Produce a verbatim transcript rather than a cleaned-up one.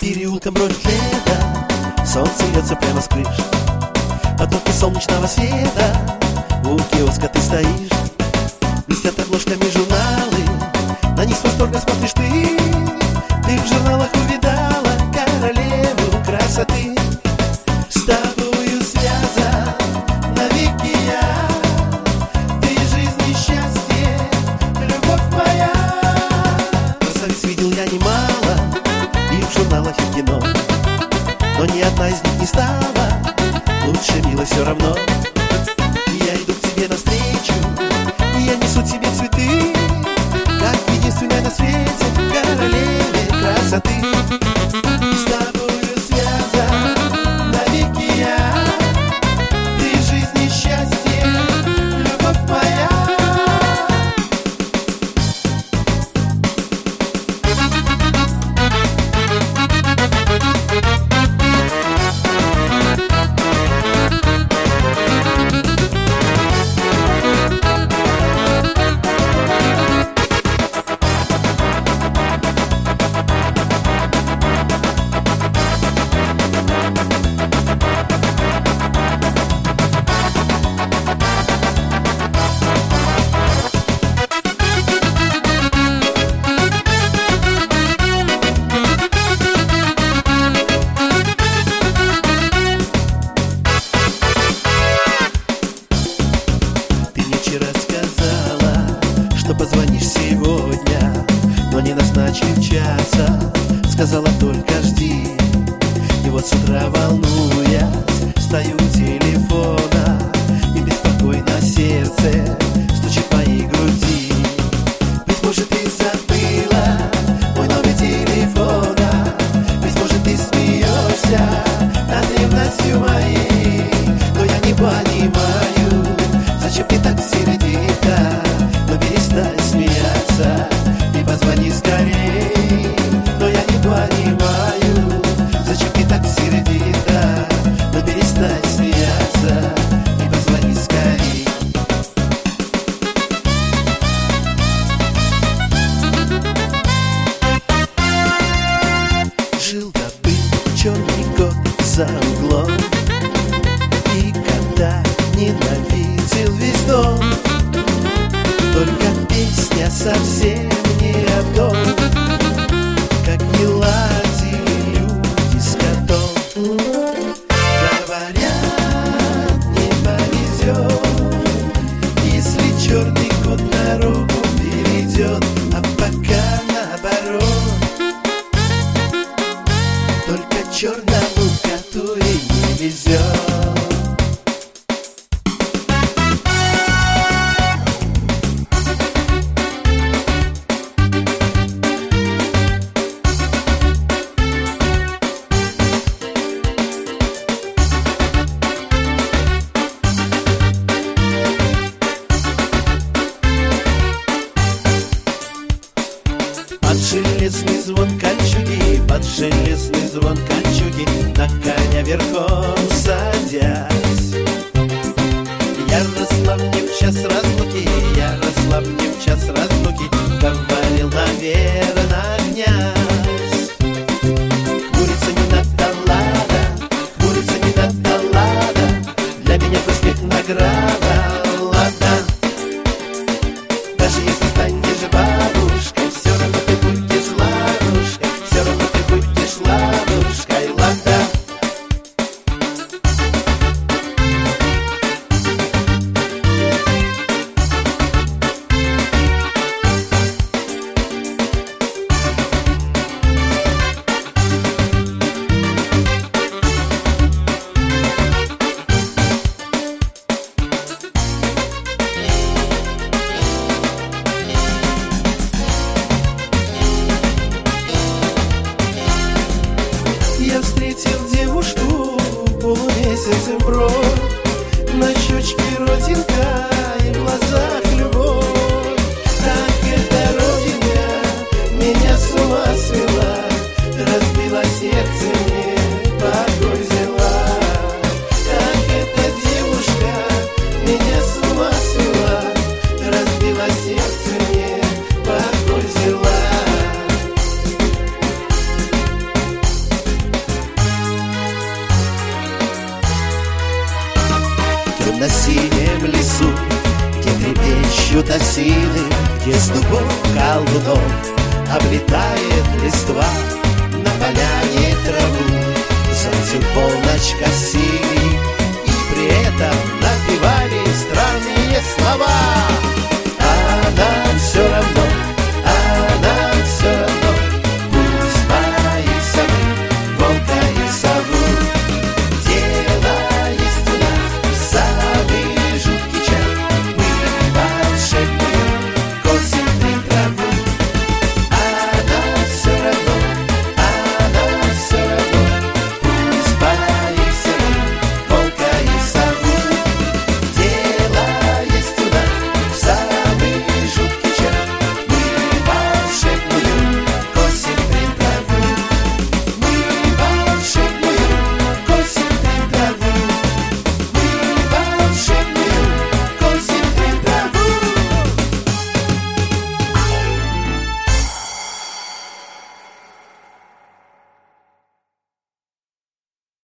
переулком бродит лето, солнце льется прямо с крыш. Под нотки солнечного света у киоска ты стоишь. Блестят обложками журналы, на них с восторгом смотришь ты. Ты в журналах увидала королеву красоты. С тобою связан навеки я, ты жизнь и счастье, любовь моя. Красавиц видел я немало, и в журналах, и в кино, но ни одна из них не стала лучше, мило, все равно. Я иду к тебе навстречу, и я несу тебе цветы, как единственная на свете королеве красоты. С тобою связан навеки я, ты жизнь и счастье, любовь моя. Позвонишь сегодня, но не назначив часа. Сказала только жди. И вот с утра, волнуясь, стою у телефона, и беспокойно сердце стучит в моей груди. Ведь может ты забыла мой номер телефона, ведь может ты смеешься над ревностью моей. Но я не понимаю, зачем ты так сердита. Но перестань смеяться и позвони скорей. Но я не понимаю, зачем ты так сердита. Но перестань смеяться и позвони скорей. Жил-да-был черный кот за углом, и кота ненавидел весь дом. Только песня совсем не о том, как не ладили люди с котом. Говорят, не повезет, если черный кот дорогу перейдет. А пока наоборот, только черному коту и не везет. Под железный звон кольчуги, под железный звон кольчуги, на коня верхом садясь. Ярослав в час разлуки, Ярослав в час разлуки, говорил, наверно, князь. Курица не надо лада, курица не надо лада, для меня успех награда, ладно. Даже если станешь бабушкой, все равно ты будешь ладушкой, все равно ты будешь ладушкой, ладно. Я встретил девушку полумесяцем бровь, на щечке родинка и в глазах любовь. Так эта родина меня с ума свела, разбила сердце мне, покой взяла. Так эта девушка меня с ума свела, разбила сердце мне, покой взяла. чью-то силы, где с дубов колдунов облетает листва на поляне траву. Солнце в полночь косили и при этом напевали странные слова.